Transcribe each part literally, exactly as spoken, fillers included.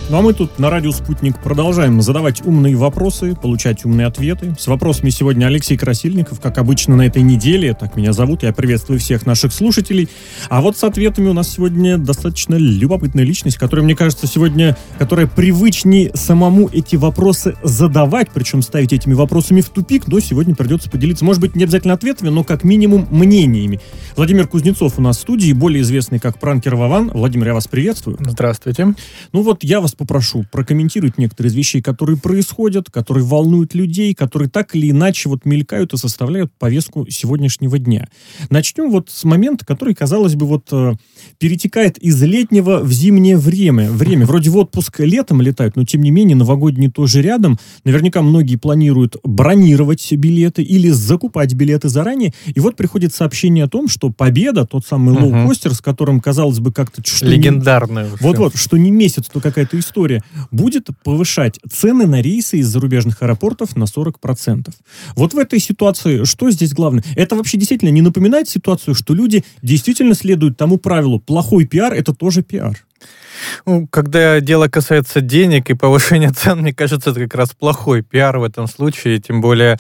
Ну а мы тут на радио «Спутник» продолжаем задавать умные вопросы, получать умные ответы. С вопросами сегодня Алексей Красильников, как обычно на этой неделе. Так меня зовут, я приветствую всех наших слушателей. А вот с ответами у нас сегодня достаточно любопытная личность, которая, мне кажется, сегодня, которая привычнее самому эти вопросы задавать, причем ставить этими вопросами в тупик, но сегодня придется поделиться, может быть, не обязательно ответами, но как минимум мнениями. Владимир Кузнецов у нас в студии, более известный как Пранкер Вован. Владимир, я вас приветствую. Здравствуйте. Ну вот я вас попрошу прокомментировать некоторые из вещей, которые происходят, которые волнуют людей, которые так или иначе вот мелькают и составляют повестку сегодняшнего дня. Начнем вот с момента, который, казалось бы, вот э, перетекает из летнего в зимнее время. Время. Вроде в отпуск летом летают, но тем не менее новогодний тоже рядом. Наверняка многие планируют бронировать билеты или закупать билеты заранее. И вот приходит сообщение о том, что Победа, тот самый угу. лоукостер, с которым, казалось бы, как-то... Легендарная. Вот-вот, что не месяц, то какая-то история, будет повышать цены на рейсы из зарубежных аэропортов на сорок процентов. Вот в этой ситуации что здесь главное? Это вообще действительно не напоминает ситуацию, что люди действительно следуют тому правилу: плохой пиар — это тоже пиар? Ну, когда дело касается денег и повышения цен, мне кажется, это как раз плохой пиар в этом случае, тем более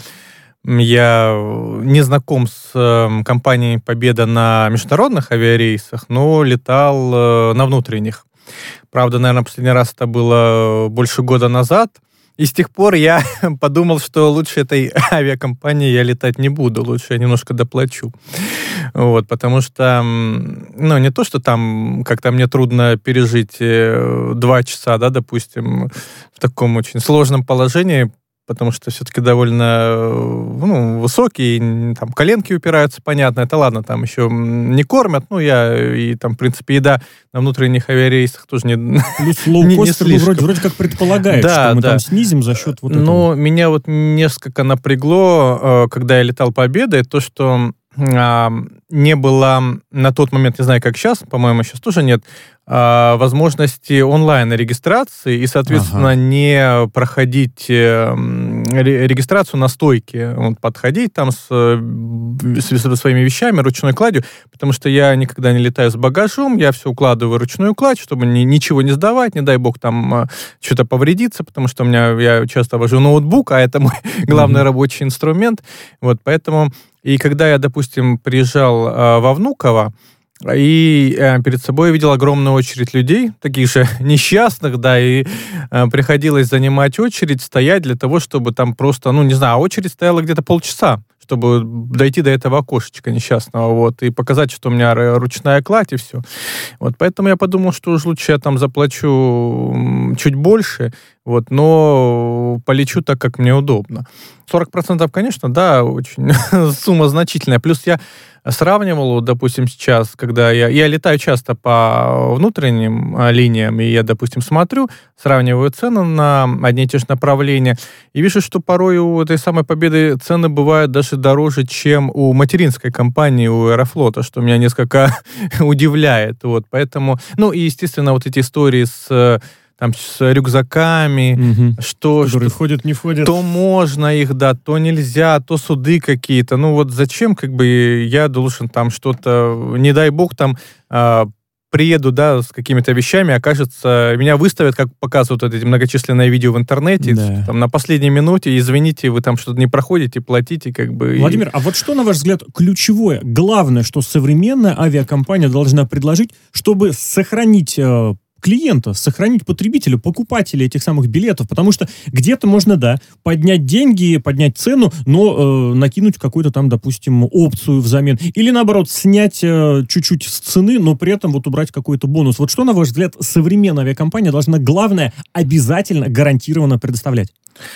я не знаком с э, компанией «Победа» на международных авиарейсах, но летал э, на внутренних. Правда, наверное, последний раз это было больше года назад. И с тех пор я подумал, что лучше этой авиакомпании я летать не буду. Лучше я немножко доплачу. Вот, потому что, ну, не то, что там как-то мне трудно пережить два часа, да, допустим, в таком очень сложном положении, потому что все-таки довольно, ну, высокий, там коленки упираются, понятно, это ладно, там еще не кормят, ну, я, и там, в принципе, еда на внутренних авиарейсах тоже не Плюс лоукостер ну, вроде, вроде как предполагает, да, что мы да. там снизим за счет вот этого. Но меня вот несколько напрягло, когда я летал Победой, то, что а, не было на тот момент, не знаю, как сейчас, по-моему, сейчас тоже нет, а, возможности онлайн-регистрации и, соответственно, ага. не проходить регистрацию на стойке, вот, подходить там с, с своими вещами, ручной кладью, потому что я никогда не летаю с багажом, я все укладываю в ручную кладь, чтобы ни, ничего не сдавать, не дай бог там что-то повредиться, потому что у меня, я часто вожу ноутбук, а это мой главный mm-hmm. рабочий инструмент, вот, поэтому, и когда я, допустим, приезжал э, во Внуково, и э, перед собой видел огромную очередь людей, таких же несчастных, да, и э, приходилось занимать очередь, стоять для того, чтобы там просто, ну, не знаю, очередь стояла где-то полчаса, чтобы дойти до этого окошечка несчастного, вот, и показать, что у меня ручная кладь, и все. Вот, поэтому я подумал, что уж лучше я там заплачу чуть больше, вот, но полечу так, как мне удобно. сорок процентов, конечно, да, очень сумма значительная. Плюс я сравнивал, допустим, сейчас, когда я... Я летаю часто по внутренним линиям, и я, допустим, смотрю, сравниваю цены на одни и те же направления, и вижу, что порой у этой самой Победы цены бывают даже дороже, чем у материнской компании, у Аэрофлота, что меня несколько удивляет. Вот, поэтому... Ну, и, естественно, вот эти истории с... там, с рюкзаками, угу. что... Которые что, входят, не входят. То можно их, да, то нельзя, то суды какие-то. Ну вот зачем, как бы, я должен там что-то... Не дай бог, там... Э, приеду, да, с какими-то вещами, окажется, меня выставят, как показывают вот эти многочисленные видео в интернете, да. там, на последней минуте, извините, вы там что-то не проходите, платите, как бы... Владимир, и... а вот что, на ваш взгляд, ключевое, главное, что современная авиакомпания должна предложить, чтобы сохранить... Э, клиента, сохранить потребителя, покупателя этих самых билетов, потому что где-то можно, да, поднять деньги, поднять цену, но э, накинуть какую-то там, допустим, опцию взамен. Или, наоборот, снять э, чуть-чуть с цены, но при этом вот убрать какой-то бонус. Вот что, на ваш взгляд, современная авиакомпания должна, главное, обязательно, гарантированно предоставлять?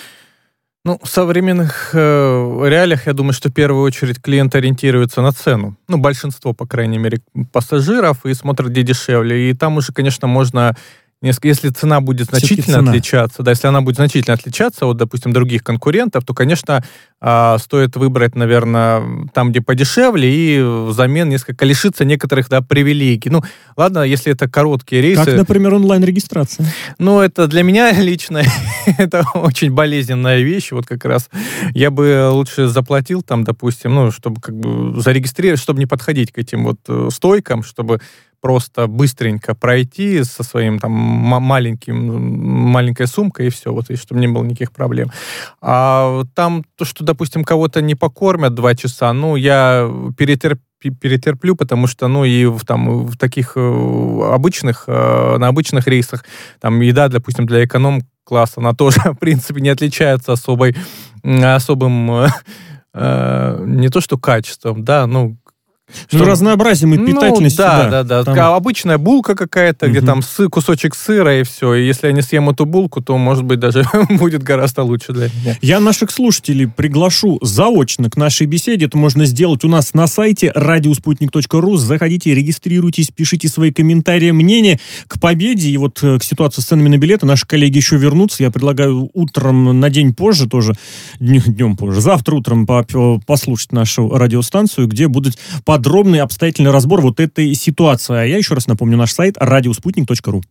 Ну, в современных э, реалиях, я думаю, что в первую очередь клиент ориентируется на цену. Ну, большинство, по крайней мере, пассажиров, и смотрят, где дешевле. И там уже, конечно, можно... Если цена будет значительно цена. отличаться, да, если она будет значительно отличаться от, допустим, других конкурентов, то, конечно, э, стоит выбрать, наверное, там, где подешевле, и взамен несколько лишиться некоторых, да, привилегий. Ну, ладно, если это короткие рейсы... Как, например, онлайн-регистрация. Ну, это для меня лично это очень болезненная вещь. Вот как раз я бы лучше заплатил там, допустим, ну, чтобы как бы зарегистрировать, чтобы не подходить к этим вот стойкам, чтобы просто быстренько пройти со своим там маленьким, маленькой сумкой, и все, вот, и чтобы не было никаких проблем. А там то, что, допустим, кого-то не покормят два часа, ну, я перетерплю, перетерплю, потому что, ну, и в, там, в таких обычных, на обычных рейсах, там, еда, допустим, для эконом-класса, она тоже, в принципе, не отличается особой, особым, э, не то что качеством, да, ну, Что, ну, разнообразием и питательностью. Ну, да, да, да. да. Там... Обычная булка какая-то, угу. где там сы, кусочек сыра и все. И если я не съем эту булку, то, может быть, даже будет гораздо лучше для меня. Я наших слушателей приглашу заочно к нашей беседе. Это можно сделать у нас на сайте радиоспутник точка ру. Заходите, регистрируйтесь, пишите свои комментарии, мнения к победе. И вот к ситуации с ценами на билеты наши коллеги еще вернутся. Я предлагаю утром на день позже тоже, днем позже, завтра утром послушать нашу радиостанцию, где будет подробный обстоятельный разбор вот этой ситуации. А я еще раз напомню наш сайт радиоспутник точка ру.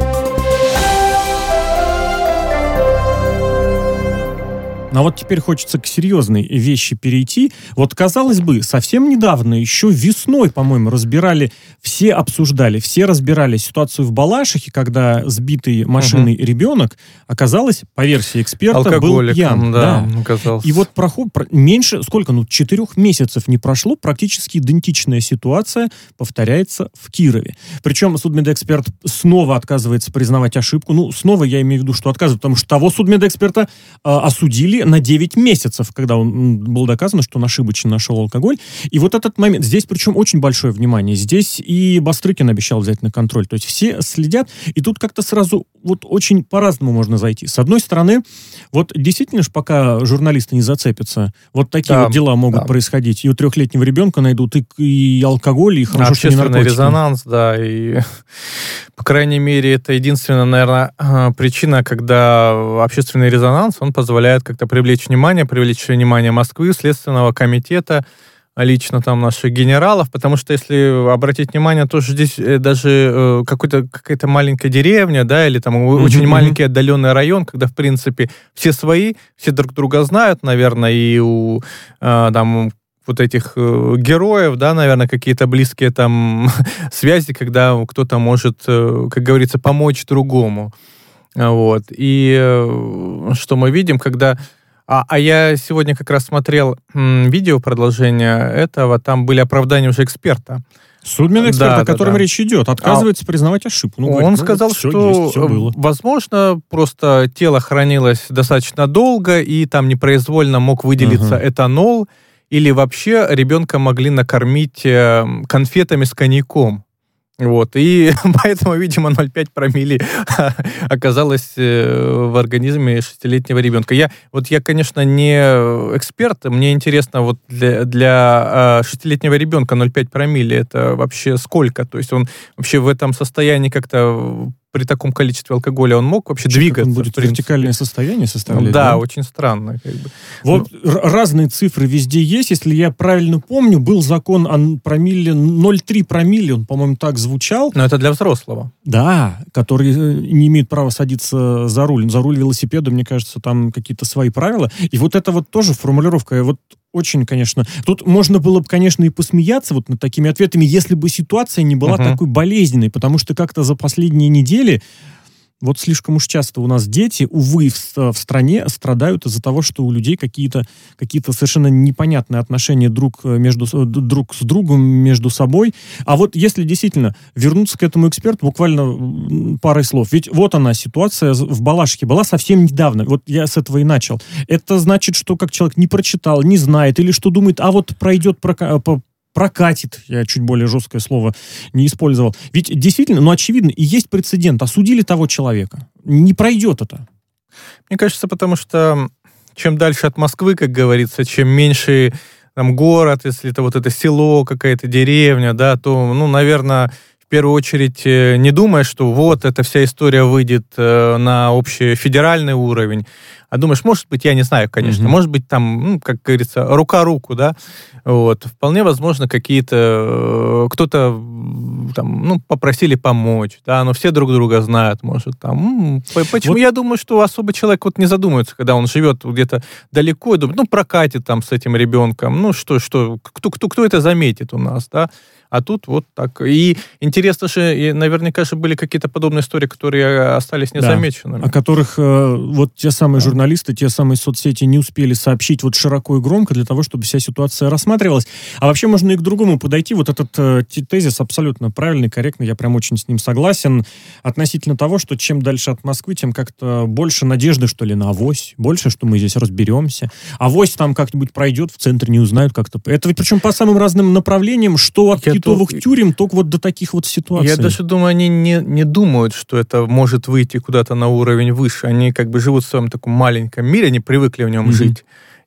А вот теперь хочется к серьезной вещи перейти. Вот, казалось бы, совсем недавно, еще весной, по-моему, разбирали, все обсуждали, все разбирали ситуацию в Балашихе, когда сбитый машиной угу. ребенок, оказалось, по версии эксперта, был пьян. Да, да. Оказалось. И вот проход, меньше, сколько, ну, четырех месяцев не прошло, практически идентичная ситуация повторяется в Кирове. Причем судмедэксперт снова отказывается признавать ошибку. Ну, снова я имею в виду, что отказывает, потому что того судмедэксперта э, осудили на девять месяцев, когда он было доказано, что он ошибочно нашел алкоголь. И вот этот момент, здесь причем очень большое внимание. Здесь и Бастрыкин обещал взять на контроль. То есть все следят, и тут как-то сразу вот очень по-разному можно зайти. С одной стороны, вот действительно ж пока журналисты не зацепятся, вот такие да, вот дела могут да. происходить. И у трехлетнего ребенка найдут и, и алкоголь, и хорошо, что не наркотики. Общественный резонанс, да, и по крайней мере это единственная, наверное, причина, когда общественный резонанс, он позволяет как-то привлечь внимание, привлечь внимание Москвы, Следственного комитета, лично там наших генералов, потому что, если обратить внимание, тоже здесь даже э, какой-то, какая-то маленькая деревня, да, или там mm-hmm. очень маленький отдаленный район, когда, в принципе, все свои, все друг друга знают, наверное, и у э, там вот этих э, героев, да, наверное, какие-то близкие там связи, когда кто-то может, э, как говорится, помочь другому. Вот. И э, что мы видим, когда... А, а я сегодня как раз смотрел м, видео продолжение этого, там были оправдания уже эксперта. Судмедэксперт, да, о котором да, да. речь идет, отказывается а, признавать ошибку. Ну, он говорит, сказал, ну, все что, есть, все было. Возможно, просто тело хранилось достаточно долго, и там непроизвольно мог выделиться ага. этанол, или вообще ребенка могли накормить конфетами с коньяком. Вот, и поэтому, видимо, ноль целых пять промилле оказалось в организме шестилетнего ребенка. Я, вот я, конечно, не эксперт, мне интересно, вот для, для шестилетнего ребенка ноль целых пять промилле это вообще сколько? То есть он вообще в этом состоянии как-то при таком количестве алкоголя он мог вообще Что, двигаться? Он будет вертикальное состояние составлять? Да, да, очень странно. Как бы. Вот ну. разные цифры везде есть. Если я правильно помню, был закон о промилле ноль целых три промилле, он, по-моему, так звучал. Но это для взрослого. Да, который не имеет права садиться за руль. За руль велосипеда, мне кажется, там какие-то свои правила. И вот это вот тоже формулировка, вот очень, конечно... Тут можно было бы, конечно, и посмеяться вот над такими ответами, если бы ситуация не была uh-huh. такой болезненной, потому что как-то за последние недели вот слишком уж часто у нас дети, увы, в, в стране страдают из-за того, что у людей какие-то, какие-то совершенно непонятные отношения друг, между, друг с другом, между собой. А вот если действительно вернуться к этому эксперту, буквально парой слов. Ведь вот она, ситуация в Балашихе была совсем недавно. Вот я с этого и начал. Это значит, что как человек не прочитал, не знает, или что думает, а вот пройдет прока- по прокатит, я чуть более жесткое слово не использовал. Ведь действительно, ну очевидно, и есть прецедент, осудили того человека. Не пройдет это. Мне кажется, потому что чем дальше от Москвы, как говорится, чем меньше там город, если это вот это село, какая-то деревня, да, то, ну, наверное, в первую очередь не думая, что вот эта вся история выйдет на общий федеральный уровень, А думаешь, может быть, я не знаю, конечно, mm-hmm. может быть, там, ну, как говорится, рука руку, да, вот, вполне возможно, какие-то, кто-то, там, ну, попросили помочь, да, но все друг друга знают, может, там, почему, вот. Я думаю, что особо человек вот не задумывается, когда он живет где-то далеко, и думает, ну, прокатит там с этим ребенком, ну, что, что, кто, кто, кто это заметит у нас, да, а тут вот так. И интересно же, и наверняка же были какие-то подобные истории, которые остались незамеченными. Да, о которых э, вот те самые да. журналисты, те самые соцсети не успели сообщить вот широко и громко для того, чтобы вся ситуация рассматривалась. А вообще можно и к другому подойти. Вот этот э, тезис абсолютно правильный, корректный, я прям очень с ним согласен. Относительно того, что чем дальше от Москвы, тем как-то больше надежды, что ли, на авось. Больше, что мы здесь разберемся. Авось там как-нибудь пройдет, в центре не узнают как-то. Это ведь причем по самым разным направлениям, что от китовых то... тюрем, только вот до таких вот ситуаций. Я даже думаю, они не, не думают, что это может выйти куда-то на уровень выше. Они как бы живут в своем таком маленьком мире, они привыкли в нем mm-hmm. жить.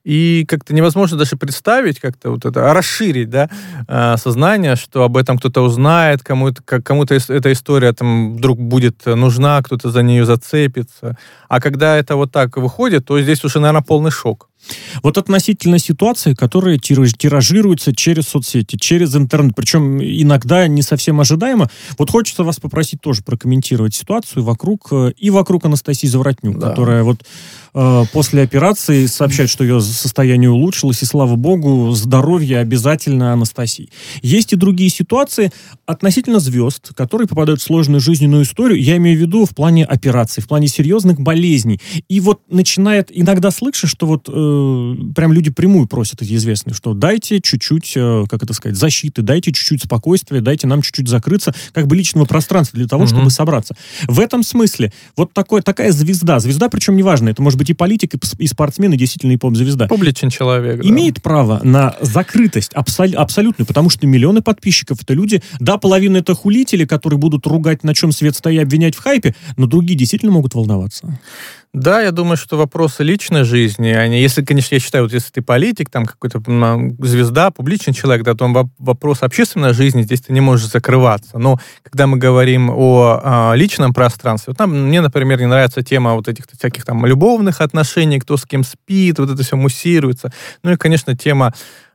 И как-то невозможно даже представить, как-то вот это, расширить, да, сознание, что об этом кто-то узнает, кому-то, кому-то эта история там вдруг будет нужна, кто-то за нее зацепится. А когда это вот так выходит, то здесь уже, наверное, полный шок. Вот относительно ситуации, которая тиражируется через соцсети, через интернет, причем иногда не совсем ожидаемо. Вот хочется вас попросить тоже прокомментировать ситуацию вокруг и вокруг Анастасии Заворотнюк, да. которая вот э, после операции сообщает, что ее состояние улучшилось, и слава богу, здоровье обязательно Анастасии. Есть и другие ситуации относительно звезд, которые попадают в сложную жизненную историю, я имею в виду в плане операций, в плане серьезных болезней. И вот начинает, иногда слышишь, что вот э, прям люди прямую просят, эти известные, что дайте чуть-чуть, как это сказать, защиты, дайте чуть-чуть спокойствия, дайте нам чуть-чуть закрыться, как бы личного пространства для того, mm-hmm. чтобы собраться. В этом смысле вот такой, такая звезда, звезда, причем неважно, это может быть и политик, и спортсмен, и действительно и поп-звезда. Публичный человек, имеет да. право на закрытость абсол- абсолютную, потому что миллионы подписчиков, это люди, да, половина это хулители, которые будут ругать, на чем свет стоит, обвинять в хайпе, но другие действительно могут волноваться. Да, я думаю, что вопросы личной жизни, они, если, конечно, я считаю, вот если ты политик, там какой-то звезда, публичный человек, да, то вопрос общественной жизни здесь ты не можешь закрываться. Но когда мы говорим о а, личном пространстве, вот там, мне, например, не нравится тема вот этих всяких там любовных отношений, кто с кем спит, вот это все муссируется. Ну и, конечно, тема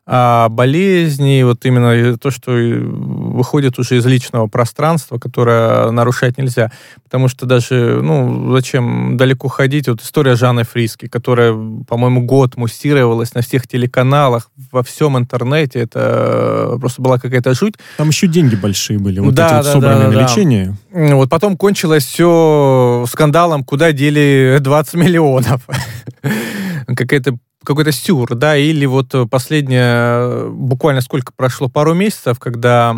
а болезни, вот именно то, что выходит уже из личного пространства, которое нарушать нельзя. Потому что даже, ну, зачем далеко ходить? Вот история Жанны Фриске, которая, по-моему, год муссировалась на всех телеканалах, во всем интернете. Это просто была какая-то жуть. Там еще деньги большие были, вот да, эти вот да, собранные да, на да. лечение. Вот потом кончилось все скандалом, куда дели двадцать миллионов. Какая-то какой-то сюр, да, или вот последнее, буквально сколько прошло, пару месяцев, когда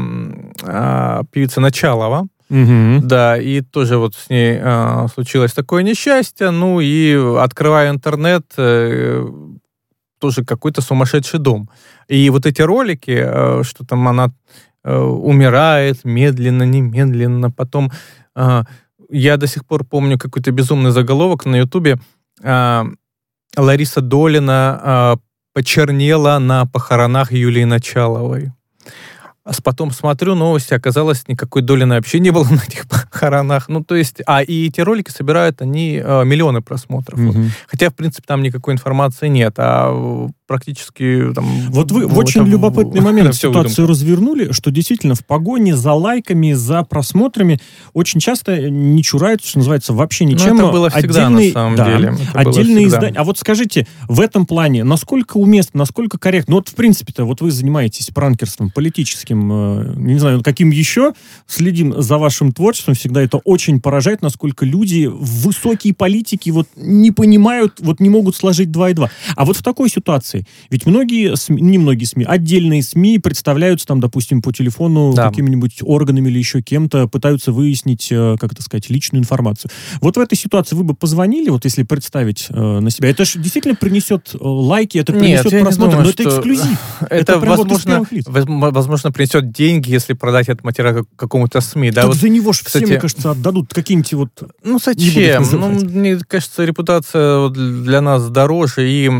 а, певица Началова, угу. да, и тоже вот с ней а, случилось такое несчастье, ну и открывая интернет, э, тоже какой-то сумасшедший дом. И вот эти ролики, э, что там она э, умирает медленно, немедленно, потом э, я до сих пор помню какой-то безумный заголовок на Ютубе, э, Лариса Долина э, почернела на похоронах Юлии Началовой. А потом смотрю новости, оказалось, никакой Долины вообще не было на этих похоронах. Ну, то есть, а и эти ролики собирают они э, миллионы просмотров. Mm-hmm. Вот. Хотя, в принципе, там никакой информации нет, а практически там... Вот вы в очень там, любопытный момент ситуацию развернули, что действительно в погоне за лайками, за просмотрами очень часто не чураются, что называется, вообще ничем. Ну, это было всегда, отдельные, на самом да, деле. Это отдельные издания. А вот скажите, в этом плане, насколько уместно, насколько корректно? Ну, вот, в принципе-то, вот вы занимаетесь пранкерством политическим, не знаю, каким еще, следим за вашим творчеством, всегда это очень поражает, насколько люди, высокие политики, вот не понимают, вот не могут сложить два и два. А вот в такой ситуации, ведь многие СМИ, не многие СМИ, отдельные СМИ представляются там, допустим, по телефону да. какими-нибудь органами или еще кем-то, пытаются выяснить, как это сказать, личную информацию. Вот в этой ситуации вы бы позвонили, вот если представить э, на себя, это же действительно принесет лайки, это принесет Нет, просмотр, думаю, но это эксклюзив. Это, это возможно, вот возможно, принесет деньги, если продать этот материал какому-то СМИ. Да? Так вот, за него же кстати, все, мне кажется, отдадут какие-нибудь вот... Ну, зачем? Ну, мне кажется, репутация для нас дороже, и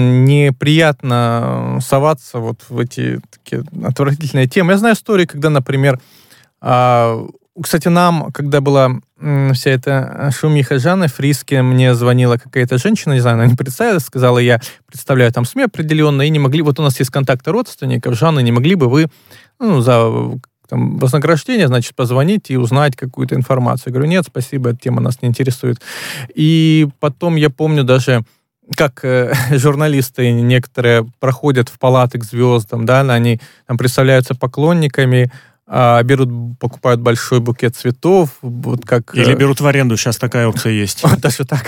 неприятно соваться вот в эти такие отвратительные темы. Я знаю истории, когда, например, кстати, нам, когда была вся эта шумиха Жанны Фриске, мне звонила какая-то женщина, не знаю, она не представилась, сказала, я представляю там СМИ определенно, и не могли, вот у нас есть контакты родственников Жанны, не могли бы вы, ну, за там, вознаграждение, значит, позвонить и узнать какую-то информацию. Я говорю, нет, спасибо, эта тема нас не интересует. И потом я помню даже, как э, журналисты некоторые проходят в палаты к звездам, да, они там представляются поклонниками, а берут, покупают большой букет цветов, вот как... Или берут в аренду, сейчас такая опция есть. Вот даже так.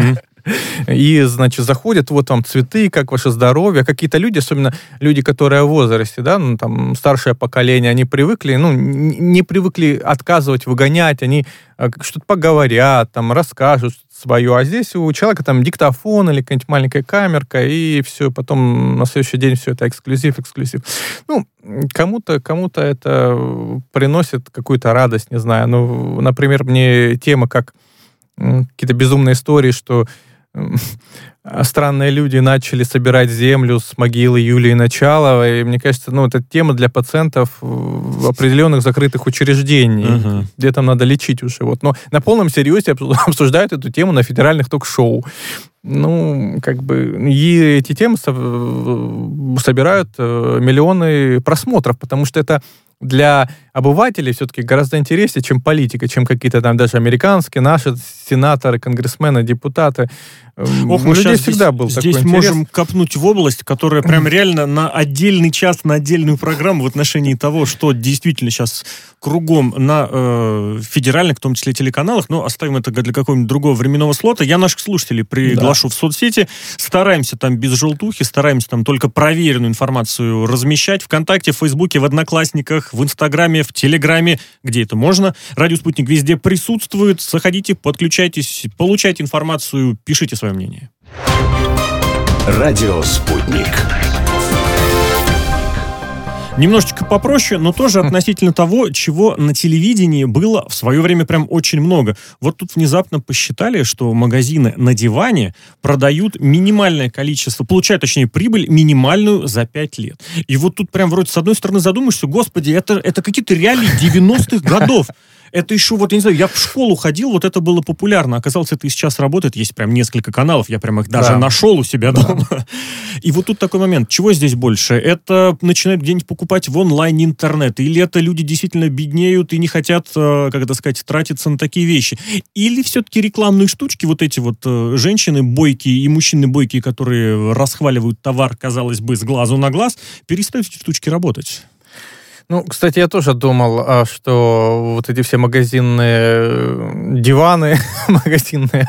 И, значит, заходят, вот вам цветы, как ваше здоровье. Какие-то люди, особенно люди, которые в возрасте, да, ну, там, старшее поколение, они привыкли, ну, не привыкли отказывать, выгонять, они что-то поговорят, там, расскажут свое. А здесь у человека там диктофон или какая-нибудь маленькая камерка, и все, потом на следующий день все это эксклюзив, эксклюзив. Ну, кому-то, кому-то это приносит какую-то радость, не знаю. Ну, например, мне тема, как какие-то безумные истории, что странные люди начали собирать землю с могилы Юлии Началовой. И мне кажется, ну, это тема для пациентов в определенных закрытых учреждений, uh-huh. где там надо лечить уже. Вот. Но на полном серьезе обсуждают эту тему на федеральных ток-шоу. Ну, как бы, и эти темы собирают миллионы просмотров, потому что это для обывателей все-таки гораздо интереснее, чем политика, чем какие-то там даже американские, наши сенаторы, конгрессмены, депутаты. Ох, у людей всегда был такой интерес. Здесь можем копнуть в область, которая прям реально на отдельный час, на отдельную программу в отношении того, что действительно сейчас кругом на э, федеральных, в том числе телеканалах, но оставим это для какого-нибудь другого временного слота. Я наших слушателей приглашу да. в соцсети, стараемся там без желтухи, стараемся там только проверенную информацию размещать ВКонтакте, в Фейсбуке, в Одноклассниках, в Инстаграме, в Телеграме, где это можно. Радио «Спутник» везде присутствует. Заходите, подключайтесь, получайте информацию, пишите свое мнение. Радио «Спутник». Немножечко попроще, но тоже относительно того, чего на телевидении было в свое время прям очень много. Вот тут внезапно посчитали, что магазины на диване продают минимальное количество, получают, точнее, прибыль минимальную за пять лет. И вот тут прям вроде с одной стороны задумаешься, господи, это, это какие-то реалии девяностых годов. Это еще, вот, я не знаю, я в школу ходил, вот это было популярно. Оказалось, это и сейчас работает. Есть прям несколько каналов, я прям их даже да. нашел у себя да. дома. И вот тут такой момент. Чего здесь больше? Это начинают где-нибудь покупать в онлайне интернет? Или это люди действительно беднеют и не хотят, как это сказать, тратиться на такие вещи? Или все-таки рекламные штучки, вот эти вот женщины бойкие и мужчины бойкие, которые расхваливают товар, казалось бы, с глазу на глаз, перестают эти штучки работать? Ну, кстати, я тоже думал, что вот эти все магазинные диваны, магазинные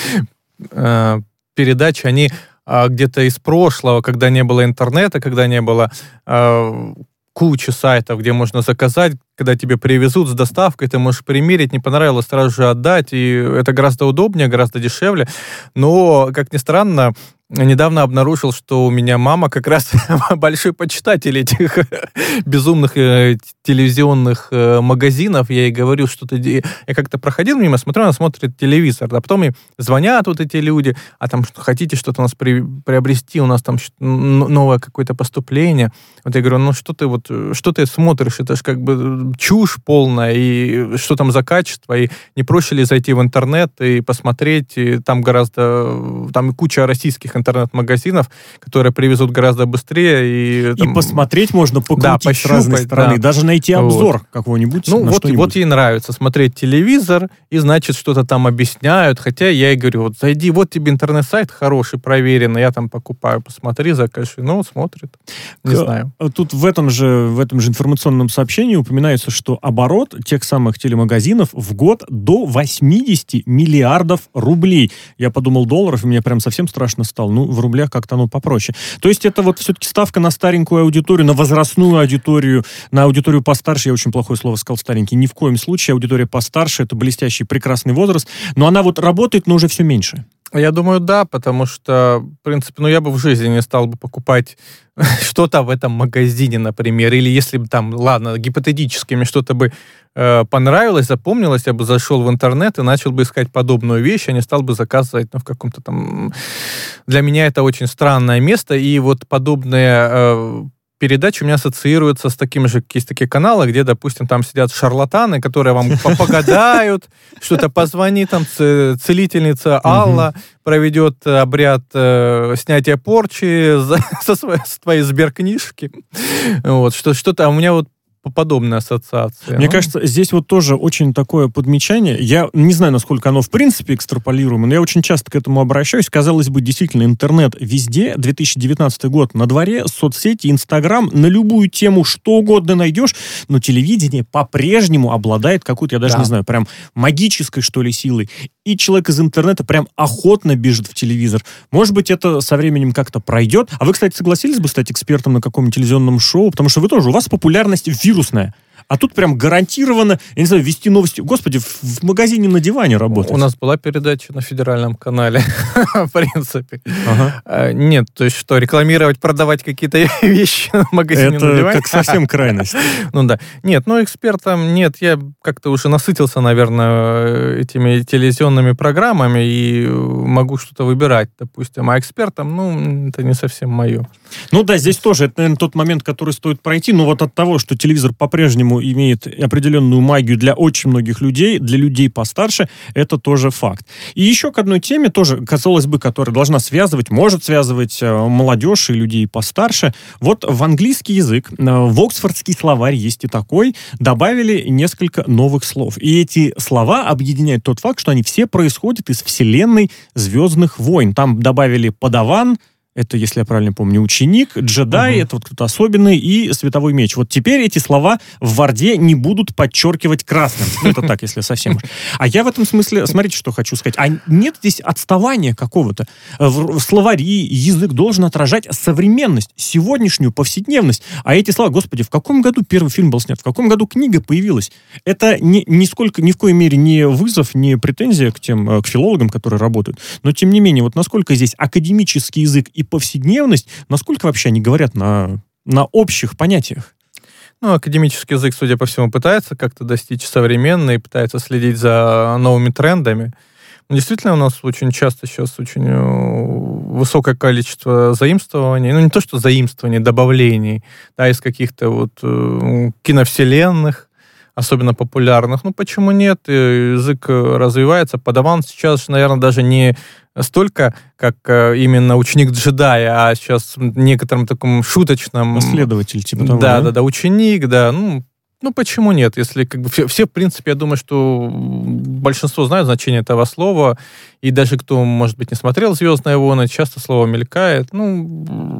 э, передачи, они э, где-то из прошлого, когда не было интернета, когда не было э, кучи сайтов, где можно заказать, когда тебе привезут с доставкой, ты можешь примерить, не понравилось, сразу же отдать, и это гораздо удобнее, гораздо дешевле. Но, как ни странно, недавно обнаружил, что у меня мама как раз большой почитатель этих безумных э, телевизионных э, магазинов. Я ей говорю, что ты... Я как-то проходил мимо, смотрю, она смотрит телевизор, а потом и звонят вот эти люди, а там что, хотите что-то у нас при, приобрести, у нас там новое какое-то поступление. Вот я говорю, ну что ты вот, что ты смотришь, это же как бы чушь полная, и что там за качество, и не проще ли зайти в интернет и посмотреть, и там гораздо, там куча российских интернет-магазинов, которые привезут гораздо быстрее. И, там, и посмотреть можно, покрутить да, пощупать, с разной стороны, да. даже найти обзор вот. какого-нибудь. Ну, вот, вот ей нравится смотреть телевизор, и, значит, что-то там объясняют, хотя я ей говорю, вот зайди, вот тебе интернет-сайт хороший, проверенный, я там покупаю, посмотри, закажи. Ну, вот смотрит. Не К- знаю. Тут в этом же, в этом же информационном сообщении упоминается, что оборот тех самых телемагазинов в год до восемьдесят миллиардов рублей. Я подумал долларов, и мне прям совсем страшно стало. Ну, в рублях как-то оно попроще. То есть это вот все-таки ставка на старенькую аудиторию, на возрастную аудиторию, на аудиторию постарше. Я очень плохое слово сказал, старенький. Ни в коем случае. Аудитория постарше — это блестящий, прекрасный возраст. Но она вот работает, но уже все меньше. Я думаю, да, потому что, в принципе, ну, я бы в жизни не стал бы покупать что-то в этом магазине, например, или если бы там, ладно, гипотетически мне что-то бы э, понравилось, запомнилось, я бы зашел в интернет и начал бы искать подобную вещь, а не стал бы заказывать, ну, в каком-то там... Для меня это очень странное место, и вот подобные... Э, передачи у меня ассоциируются с таким же, есть такие каналы, где, допустим, там сидят шарлатаны, которые вам погадают, что-то позвонит, там целительница Алла проведет обряд снятия порчи с твоей Сберкнижки. Вот, что-то, а у меня вот подобная ассоциация. Мне ну? кажется, здесь вот тоже очень такое подмечание. Я не знаю, насколько оно в принципе экстраполируемо, но я очень часто к этому обращаюсь. Казалось бы, действительно, интернет везде. две тысячи девятнадцатый год на дворе, соцсети, Инстаграм, на любую тему что угодно найдешь, но телевидение по-прежнему обладает какой-то, я даже да. не знаю, прям магической, что ли, силой. И человек из интернета прям охотно бежит в телевизор. Может быть, это со временем как-то пройдет. А вы, кстати, согласились бы стать экспертом на каком-нибудь телевизионном шоу? Потому что вы тоже, у вас популярность вирусная. А тут прям гарантированно, я не знаю, вести новости. Господи, в, в магазине на диване работать. У нас была передача на федеральном канале, в принципе. Ага. Нет, то есть что, рекламировать, продавать какие-то вещи в магазине это на диване? Это как совсем крайность. Ну да. Нет, ну экспертом нет. Я как-то уже насытился, наверное, этими телевизионными программами и могу что-то выбирать, допустим. А экспертом, ну, это не совсем мое. Ну да, здесь тоже, это, наверное, тот момент, который стоит пройти, но вот от того, что телевизор по-прежнему имеет определенную магию для очень многих людей, для людей постарше, это тоже факт. И еще к одной теме, тоже, казалось бы, которая должна связывать, может связывать молодежь и людей постарше. Вот в английский язык, в Оксфордский словарь есть и такой, добавили несколько новых слов. И эти слова объединяют тот факт, что они все происходят из вселенной «Звездных войн». Там добавили «подаван», это, если я правильно помню, ученик, джедай, uh-huh. это вот кто-то особенный, и световой меч. Вот теперь эти слова в Варде не будут подчеркивать красным. Ну, это так, если совсем. А я в этом смысле, смотрите, что хочу сказать. А нет здесь отставания какого-то. В, в словари язык должен отражать современность, сегодняшнюю повседневность. А эти слова, господи, в каком году первый фильм был снят? В каком году книга появилась? Это ни, нисколько, ни в коей мере не вызов, не претензия к тем, к филологам, которые работают. Но, тем не менее, вот насколько здесь академический язык и повседневность, насколько вообще они говорят на, на общих понятиях? Ну, академический язык, судя по всему, пытается как-то достичь современной, пытается следить за новыми трендами. Но действительно, у нас очень часто сейчас очень высокое количество заимствований, ну, не то, что заимствований, добавлений, да, из каких-то вот киновселенных, особенно популярных. Ну, почему нет? Язык развивается. Подаван сейчас, наверное, даже не столько, как именно ученик джедая, а сейчас в некотором таком шуточном... Последователь, типа того, да? Да, да, да, ученик, да. Ну, ну почему нет? Если как бы все, все, в принципе, я думаю, что большинство знают значение этого слова, и даже кто, может быть, не смотрел «Звездные войны», часто слово мелькает. Ну,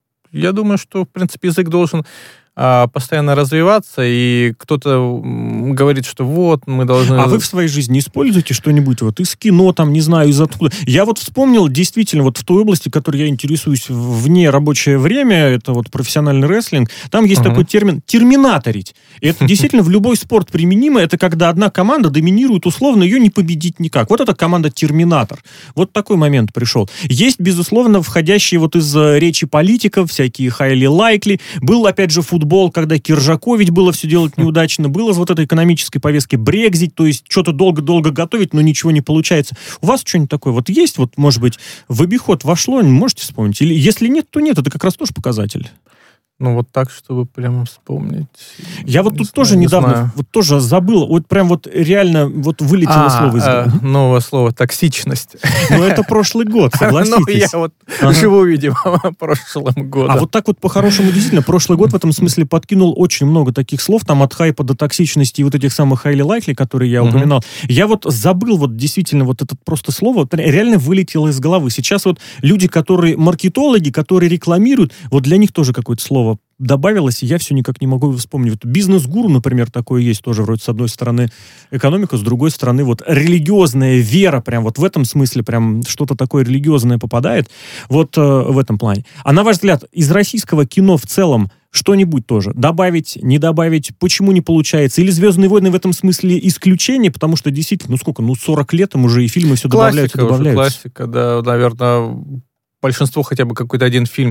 я думаю, что, в принципе, язык должен постоянно развиваться, и кто-то говорит, что вот, мы должны... А вы в своей жизни используете что-нибудь вот из кино, там, не знаю, из откуда? Я вот вспомнил, действительно, вот в той области, которой я интересуюсь вне рабочее время, это вот профессиональный рестлинг, там есть uh-huh. такой термин «терминаторить». И это действительно в любой спорт применимо, это когда одна команда доминирует, условно, ее не победить никак. Вот эта команда «Терминатор». Вот такой момент пришел. Есть, безусловно, входящие вот из речи политиков, всякие highly likely. Был, опять же, футбол, когда Киржаку ведь было все делать неудачно, было вот этой экономической повестки Брекзит, то есть что-то долго-долго готовить, но ничего не получается. У вас что-нибудь такое вот есть? Вот, может быть, в обиход вошло, можете вспомнить? Или если нет, то нет, это как раз тоже показатель. Ну, вот так, чтобы прямо вспомнить. Я вот тут знаю, тоже не недавно знаю. вот тоже забыл, вот прям вот реально вот вылетело а, слово из головы. А, новое слово «токсичность». Ну, это прошлый год, согласитесь. Ну, я вот ага. живу, видимо, прошлым годом. А вот так вот по-хорошему, действительно, прошлый год в этом смысле подкинул очень много таких слов, там от хайпа до токсичности и вот этих самых highly likely, которые я упоминал. Я вот забыл вот действительно вот это просто слово, реально вылетело из головы. Сейчас вот люди, которые маркетологи, которые рекламируют, вот для них тоже какое-то слово добавилось, и я все никак не могу вспомнить. Вот бизнес-гуру, например, такое есть тоже, вроде с одной стороны экономика, с другой стороны вот религиозная вера, прям вот в этом смысле прям что-то такое религиозное попадает, вот э, в этом плане. А на ваш взгляд, из российского кино в целом что-нибудь тоже добавить, не добавить, почему не получается? Или «Звездные войны» в этом смысле исключение, потому что действительно, ну сколько, ну сорок лет им уже и фильмы все классика добавляются, добавляются. Классика, да, наверное, большинство хотя бы какой-то один фильм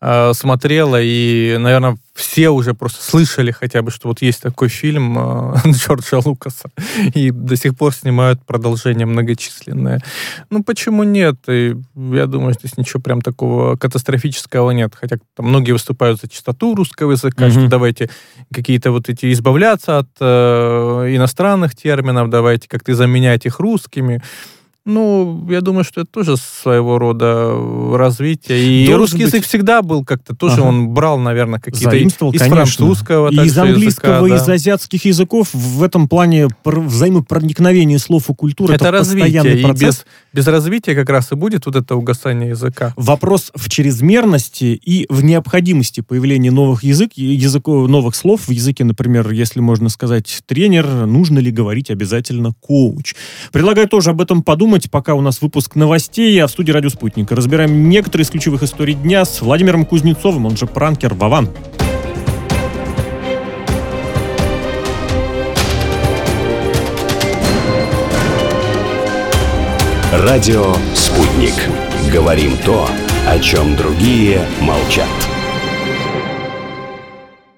э, смотрела, и, наверное, все уже просто слышали хотя бы, что вот есть такой фильм э, Джорджа Лукаса, и до сих пор снимают продолжение многочисленное. Ну, почему нет? И я думаю, здесь ничего прям такого катастрофического нет. Хотя там многие выступают за чистоту русского языка, mm-hmm. что давайте какие-то вот эти избавляться от э, иностранных терминов, давайте как-то заменять их русскими. Ну, я думаю, что это тоже своего рода развитие. И Должен русский быть... язык всегда был как-то, тоже ага. он брал, наверное, какие-то из конечно. французского, и из английского, языка, да. из азиатских языков. В этом плане взаимопроникновение слов и культуры это, это развитие, постоянный процесс. И без, без развития как раз и будет вот это угасание языка. Вопрос в чрезмерности и в необходимости появления новых язык, языков, новых слов в языке, например, если можно сказать тренер, нужно ли говорить обязательно коуч. Предлагаю тоже об этом подумать, пока у нас выпуск новостей, а в студии «Радио Спутник» разбираем некоторые из ключевых историй дня с Владимиром Кузнецовым, он же пранкер Вован. Радио «Спутник». Говорим то, о чем другие молчат.